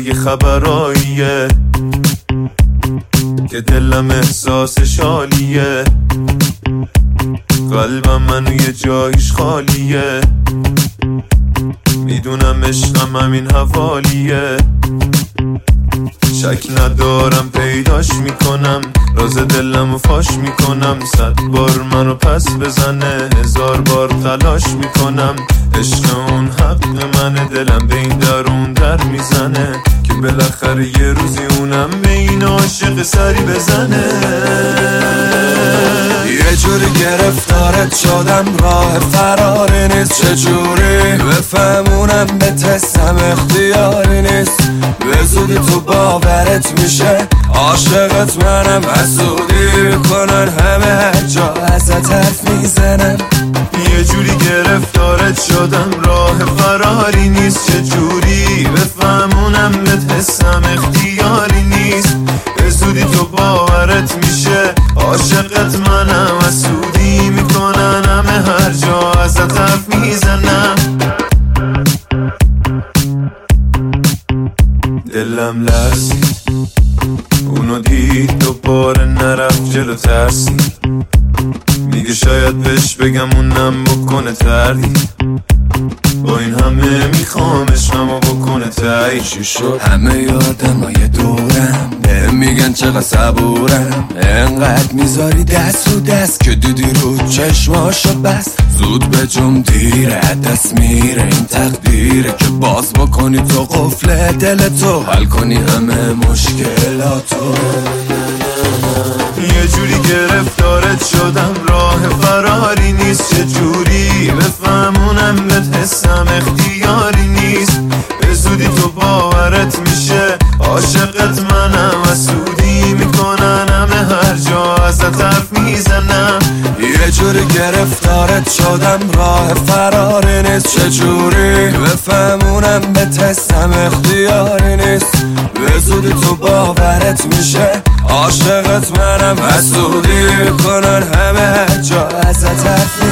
یه خبراییه که دلم احساسش عالیه، قلبم منو یه جایش خالیه، میدونم عشقم همین حوالیه، شک ندارم پیداش میکنم، راز دلمو فاش میکنم، 100 بار منو پس بزنه 1000 بار تلاش میکنم، عشق اون حق منه، دلم به این درون در میزنه که بالاخره یه روزی اونم به این عاشق سری بزنه. یه جوری گرفتارت شدم راه فراری نیست، چجوری بفهمونم به تستم اختیاری نیست، به زودی تو باورت میشه عاشقت منم، حسودی میکنن همه هر جا ازت حرف میزنن. یه جوری گرفتارت شدم راه فراری نیست، چجوری بفهمونم به تستم اختیاری نیست، به زودی تو باورت میشه عاشقت منم، حسودی میکنن همه هر جا ازت حرف میزنم. دلم لرزید اونو دید دوباره نرفت جلو ترسید، میگه شاید بهش بگم اونم بکنه تردید، با این همه میخوام عشقمو بکنه تایید. چی شد؟ همه یادمای دورم بهم میگن چقدر صبورم، انقدر میذاری دست رو دست که دیدی رو چشماشو بس، زود به جم دیره دست میره این تقدیره که باز بکنی تو قفل دل تو، حل کنی همه مشکلاتو. یه جوری گرفتارت شدم راه فراری نیست، چه جوری بفهمونم به حسم اختیاری نیست، به زودی تو باورت میشه عاشقت منم، حسودی میکنن همه هر جا ازت حرف میزنم. یه جوری گرفتارت شدم راه فراری نیست، چه جوری بفهمونم به تستم اختیاری نیست، به زودی تو باورت میشه عاشقت منم، حسودی میکنن همه هر جا ازت حرف